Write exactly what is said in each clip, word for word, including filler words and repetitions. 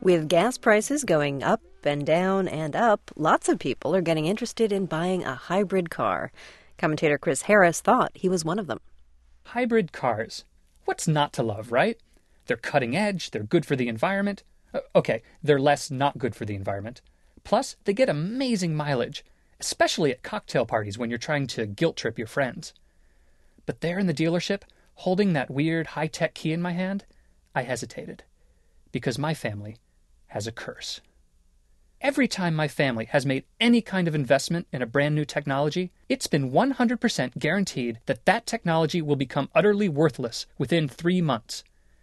With gas prices going up and down and up, lots of people are getting interested in buying a hybrid car. Commentator Chris Harris thought he was one of them. Hybrid cars. What's not to love, right? They're cutting edge, they're good for the environment. Uh, okay, they're less not good for the environment. Plus, they get amazing mileage, especially at cocktail parties when you're trying to guilt-trip your friends. But there in the dealership, holding that weird high-tech key in my hand, I hesitated. Because my family has a curse. Every time my family has made any kind of investment in a brand new technology, it's been one hundred percent guaranteed that that technology will become utterly worthless within three months.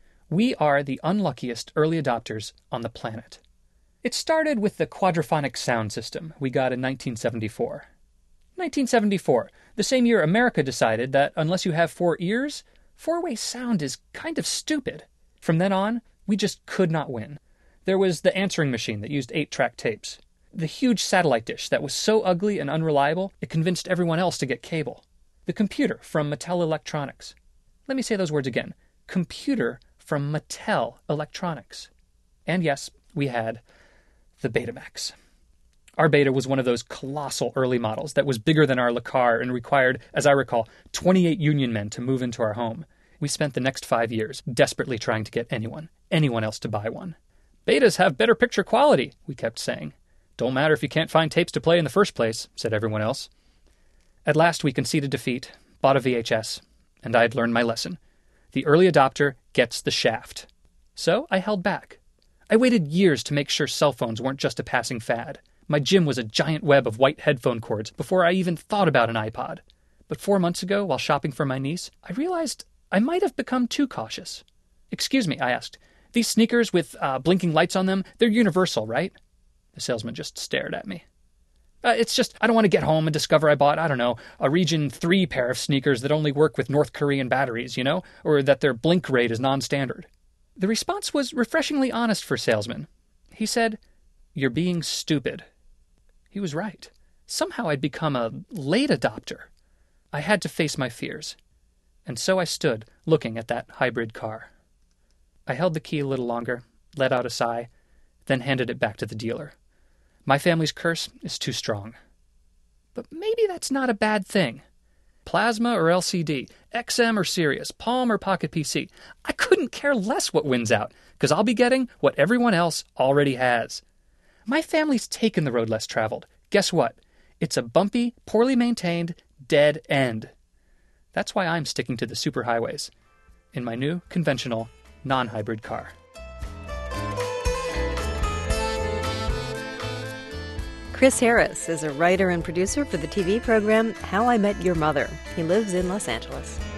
We are the unluckiest early adopters on the planet. It started with the quadraphonic sound system we got in nineteen seventy-four. nineteen seventy-four, the same year America decided that unless you have four ears, four-way sound is kind of stupid. From then on, we just could not win. There was the answering machine that used eight-track tapes. The huge satellite dish that was so ugly and unreliable, it convinced everyone else to get cable. The computer from Mattel Electronics. Let me say those words again. Computer from Mattel Electronics. And yes, we had the Betamax. Our Beta was one of those colossal early models that was bigger than our Le Car and required, as I recall, twenty-eight union men to move into our home. We spent the next five years desperately trying to get anyone, anyone else to buy one. Betas have better picture quality, we kept saying. Don't matter if you can't find tapes to play in the first place, said everyone else. At last we conceded defeat, bought a V H S, and I had learned my lesson. The early adopter gets the shaft. So I held back. I waited years to make sure cell phones weren't just a passing fad. My gym was a giant web of white headphone cords before I even thought about an iPod. But four months ago, while shopping for my niece, I realized I might have become too cautious. Excuse me, I asked. These sneakers with uh, blinking lights on them, they're universal, right? The salesman just stared at me. Uh, it's just, I don't want to get home and discover I bought, I don't know, a Region three pair of sneakers that only work with North Korean batteries, you know? Or that their blink rate is non-standard. The response was refreshingly honest for a salesman. He said, "You're being stupid." He was right. Somehow I'd become a late adopter. I had to face my fears. And so I stood, looking at that hybrid car. I held the key a little longer, let out a sigh, then handed it back to the dealer. My family's curse is too strong. But maybe that's not a bad thing. Plasma or L C D, X M or Sirius, Palm or Pocket P C. I couldn't care less what wins out, because I'll be getting what everyone else already has. My family's taken the road less traveled. Guess what? It's a bumpy, poorly maintained, dead end. That's why I'm sticking to the superhighways in my new, conventional, non-hybrid car. Chris Harris is a writer and producer for the T V program How I Met Your Mother. He lives in Los Angeles.